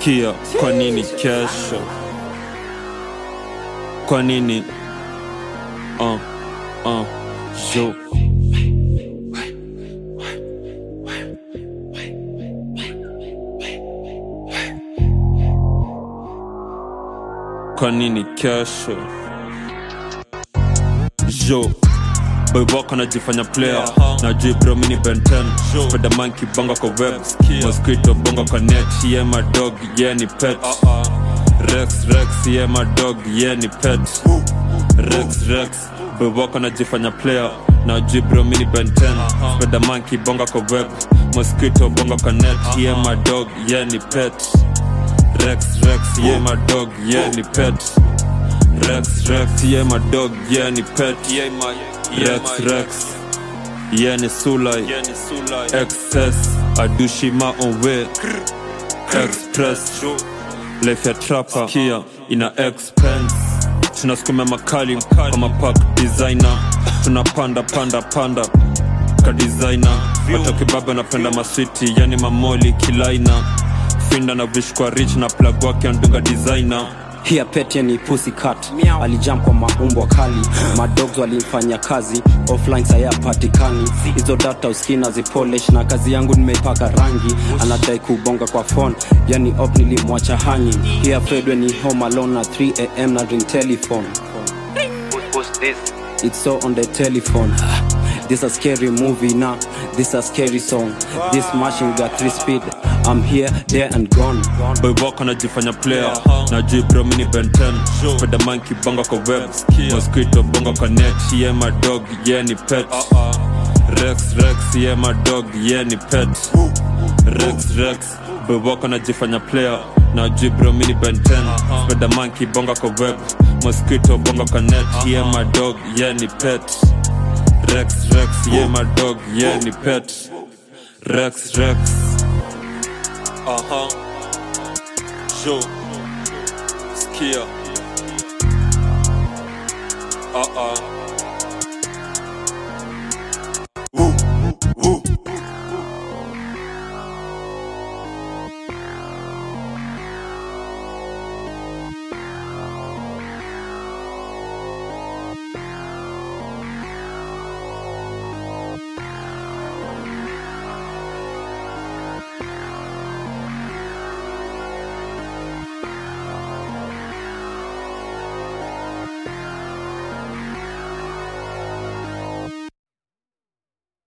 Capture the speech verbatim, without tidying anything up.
Sikia, kwa nini kesho? Kwa nini? Uh, uh, yo. Kwa nini kesho? Yo. Boy wako najifanya player, na jibro mini Ben ten. Spiderman kibonga kwa web, mosquito bonga kwa net. Yeah my dog, yeah ni pet. Rex, Rex, yeah my dog, yeah ni pet. Rex, Rex, boy wako najifanya player, na jibro mini Ben ten. Spiderman kibonga kwa web, mosquito bonga kwa net. Yeah my dog, yeah ni pet. Rex, Rex, yeah my dog, yeah ni pet. Rex, Rex, yeah my dog, yeah ni pet. Yeah my Rex, Rex, yeah ni Sulai. Excess, adushima on way. Express, life ya trapper. Kia, ina expense. Tunaskume makali, kama pack designer. Tunapanda, panda, panda ka designer. Wata kibaba napenda maswiti, yani mamoli kilaina. Finda na wish kwa rich na plug wake andunga designer. Here pet ni Pussycat, alijump kwa maumbo kali. Madogs walimfanya kazi, offline saya patikani. Hizo data uskina zipolish na kazi yangu nimeipaka rangi. Anadai kubonga kwa phone, yani op nilimwacha hanging. Here Fredwe ni home alone at three a m na ring telephone. Who's this? It's so on the telephone. This a scary movie now, this a scary song. This machine got three speed, I'm here, there and gone. Boy wako najifanya player, na jibro mini Ben ten. Spiderman kibonga kwa web, mosquito bonga kwa net. Yeah my dog, yeah ni pet. Rex, Rex, yeah my dog, yeah ni pet. Rex, Rex, boy wako najifanya player, na jibro mini Ben ten. Spiderman kibonga kwa web, mosquito bonga kwa net. Yeah my dog, yeah ni pet. Rex, Rex, yeah my dog, yeah ni pet. Rex, Rex. Uh-huh. Yo. Sikia. Uh-uh.